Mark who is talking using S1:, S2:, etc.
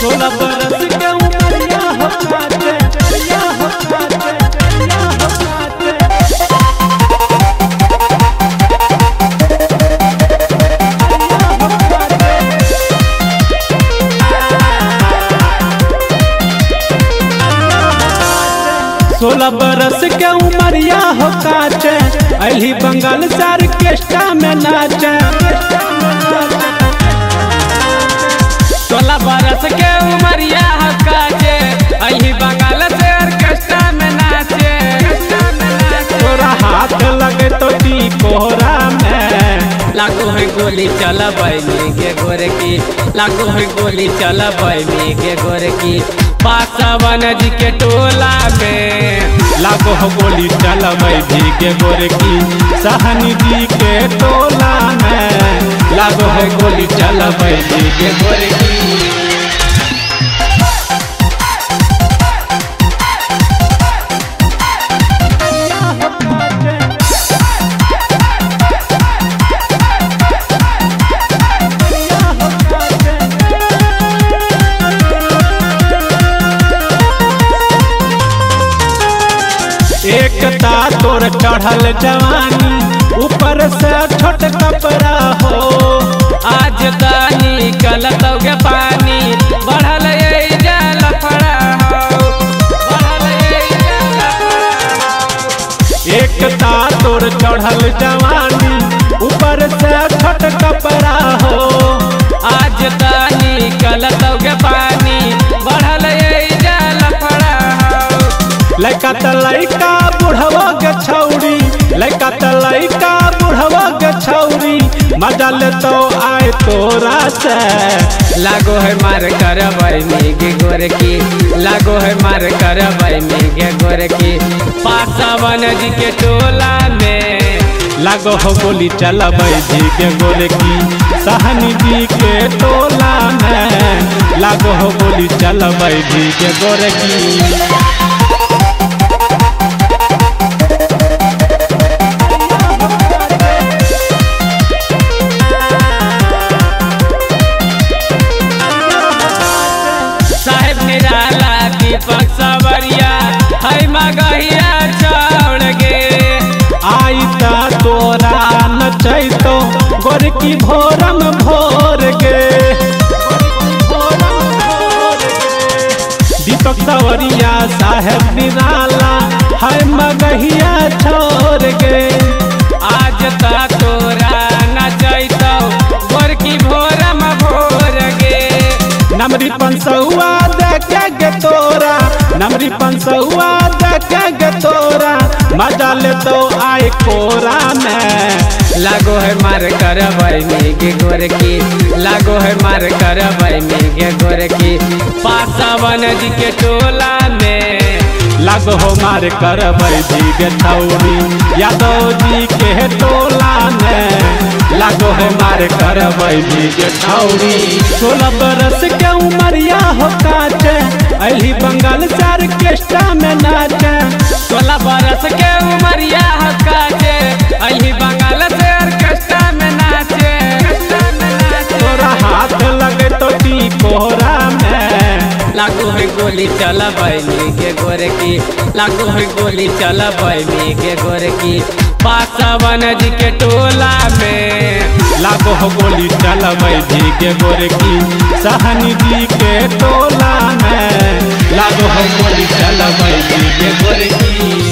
S1: 16 बरस के उमरिया हो काटे, या हो काटे, या हो काटे। 16 बरस के उमरिया हो काटे, अली बंगाल से ऑर्केस्ट्रा में नाचे।
S2: 16 बरस के उमरिया हो काटे, अली बंगाल से ऑर्केस्ट्रा में नाचे।
S1: तोरा हाथ लगे तो दी कोहरा में,
S2: लाखों है गोली चला बैमी के गोरे की, लाखों है गोली चला बैमी के गोरे की। पासवन जी के टोला में
S1: लागो हो गोली चलबै भी के गोरे की। सहनी जी के टोला में लागो हो गोली चलबै भी के गोरे की। एकता तोर चढ़ल जवानी, ऊपर से छोट कपड़ा हो।
S2: आज दानी गलतौगे पानी, बढ़ल लफड़ा हो, बढ़ल लफड़ा हो।
S1: एकता तोर चढ़ल जवानी, ऊपर से छोट कपड़ा हो।
S2: आज दानी गलतौगे पानी, बढ़ल लफड़ा हो।
S1: लइका त लइका बुढ़वा के छौरी, लइका त लइका बुढ़वा के छौरी। मजा ले तो आए तोरा से,
S2: लागो है मार कर बैमी के गोरे की, लागो है मार कर बैमी के गोरे की। पासवन जी के टोला में
S1: लागो हो गोली चलबै जी के गोरे की। सहनी जी के टोला में लागो हो गोली चलबै जी के गोरे की।
S2: दीपक सवरिया है मगहिया छोड़ गे।
S1: आई ता तोरा नचैतो गोर की भोरम भोर गे। दीपक सवरिया साहेब निराला है मगहिया छोड़ गे।
S2: आज ता तोरा नचैतो गोर की भोरम भोर गे।
S1: नमरी पंसौआ देखे गे तोरा, नमरी पंसौआ देखे गे तोरा। मजा ले तो आए कोरा में,
S2: लागो है मार कर बैमी के गोरे की, लागो है मार कर बैमी के गोरे की। पासवन जी के टोला में
S1: लागो हो मार करबै जी के छौरी। यादव जी के टोला में लागो हो मार करबै जी के छौरी। 16 बरस के उमरिया हो काटे, अली बंगाल से ऑर्केस्ट्रा में नाचे।
S2: 16 बरस के उमरिया हो काटे, अली बंगाल से ऑर्केस्ट्रा में नाचे।
S1: तोरा हाथ लगे तो दी कोहरा में,
S2: लागो है गोली चला बैमी के गोरे की, लागो है गोली चला बैमी के गोरे की। पासवन जी के टोला में
S1: लागो हो गोली चलबै जी के गोरे की। सहनी जी के टोला में लागो हो गोली चलबै जी के गोरे की।